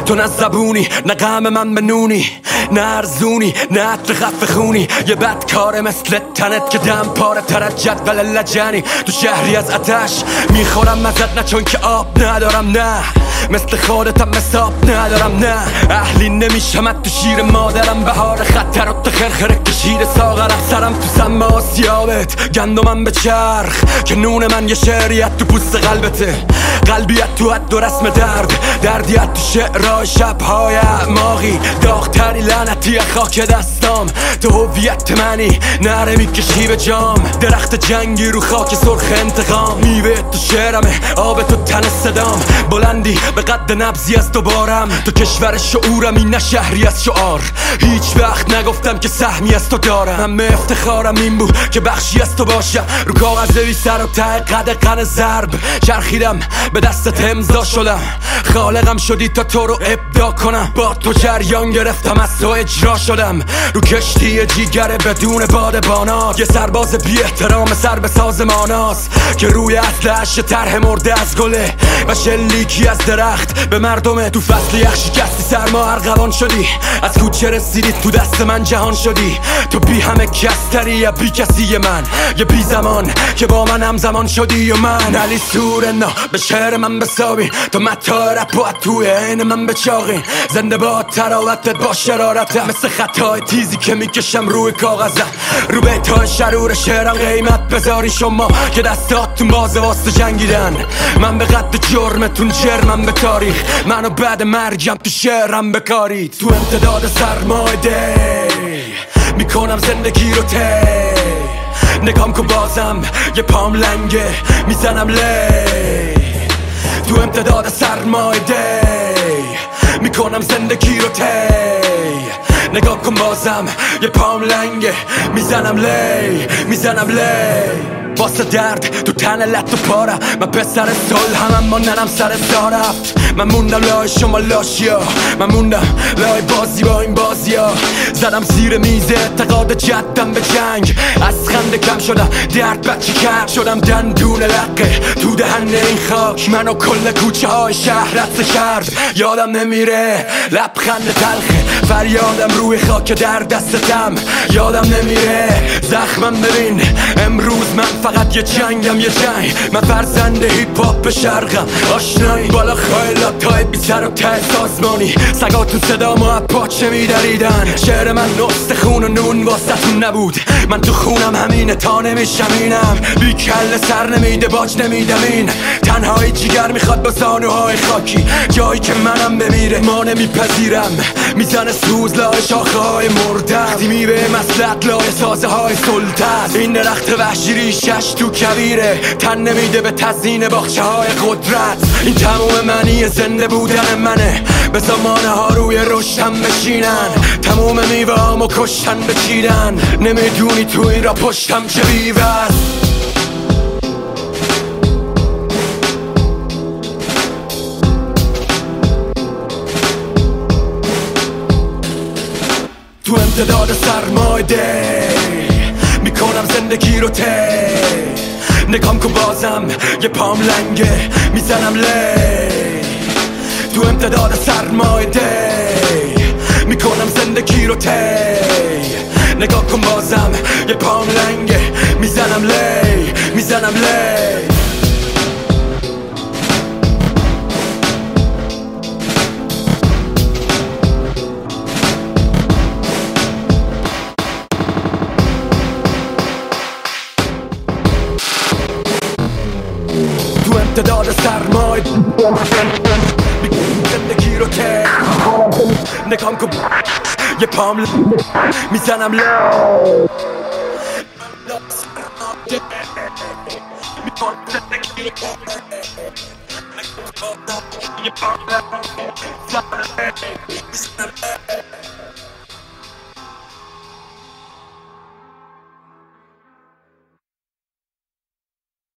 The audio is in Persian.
تو نه زبونی نه غم من بنونی، نه ارزونی نه عطر خفه خونی. یه بدکاره مثل تنت که دم پاره تر از جدول لجنی. تو شهری از آتش میخورم ازت، نه چون که آب ندارم، نه مثل خودتم مساب ندارم، نه اهلی نمیشمت تو شیر مادرم. بهار خطر و خرخره کشید ساغرم، سرم تو سم آسیابت گندمم به چرخ که نون من یه شعریت تو پوست قلبته. قلبیت تو حد و رسم دردیت تو شعرهای شبهای اعماقی. داغتری لعنتی خاک دستام، تو هویت منی نره میکشی به جام. درخت جنگی رو خاک سرخ انتقام، میوه تو شعرمه آب تو تن صدام. بلندی به قد نبضی از تو بارم، تو کشور شعورمی نه شهری از شعار. هیچ وقت نگفتم که سهمی از تو دارم، همه افتخارم این بود که بخشی از تو باشم. رو کاغذ بی سر و ته قد ضرب چرخیدم، به دستت امضا شدم. خالقم شدی تا تو رو ابداع کنم، با تو جریان گرفتم از تو اجرا شدم. رو کشتی جیگر بدون بادبانات، یه سرباز بی احترام سر به سازماناست که روی اصلش طرح مرده از گله و شلیکی از درخت به مردمه. تو فصل یخ شکستی سرما ارغوان شدی، از کوچه رسیدی تو دست من جهان شدی. تو بی همه کستری یا بی کسی من، یه بی زمان که با من همزمان شدی. و من علی سورنا به شهر من بسابی، تو متا رپ و توی عین من بچاقی. زنده با تراوتت با شرارتم، مثل خطای تیزی که میکشم روی کاغذم. رو بیتای شرور شعرم قیمت بذاری شما که دستاتون بازه واسه جنگیدن. من به قد جرمتون جرمم به تاریخ، منو بعد مرگم تو شعرم بکارید. تو امتداد سرمایده میکنم زندگی رو نگام کن بازم یه پام لنگه میزنم لی. تو امتداد سرمایده میکنم زندگی رو نگاه کن بازم یه پام لنگه میزنم لی. واسه درد تو تن لط و پارم، من پسر سال همم ما ننم سر رفت. من موندم لای شما لاشیا، من موندم لای بازی با این بازیا. زدم زیر میز اعتقاد جدم به جنگ، از خنده کم شدم درد بچه کرد. شدم دندون لقه تو دهن این خاک، منو کل کوچه های شهر رد کرد. یادم نمیره لبخند تلخه فریادم روی خاک در دستتم. یادم نمیره زخمم ببین امروز من فقط یه جنگم، یه جنگ. من فرزند هیپ هاپ شرقم، آشنایی بالا خیلات های بی سر و ته سازمانی. سگاتون صدا ما پاچه میدریدن، شعر من نست خون و نون واسطون نبود. من تو خونم همینه تا نمیشمینم، بی کل سر نمیده باج نمیدم. این تنهایی جیگر میخواد با زانوهای خاکی، جایی که منم بمیره ما نمیپذیرم. میزنه سوز لای شاخه های مردم، وقتی میبه مسلط لای سازه های سلطت. این درخت وحشی ریشش تو کبیره، تن نمیده به تزیین باغچه های قدرت. این تموم منی زنده بودن منه، به زمانه ها روی رشتم بشینن. تموم میوه‌امو کشتن بچیدن، نمیدونی تو این را پشتم چه بیوست. تو امتداد سرمایده میکنم زندگی رو نگام کن بازم یه پام لنگه میزنم لی. تو امتداد سرمایده میکنم زندگی رو نگاه کن بازم یه پام لنگه میزنم لی. تو امتداد سرمایه زندگی رو نگام کن یه پام میزنم لی.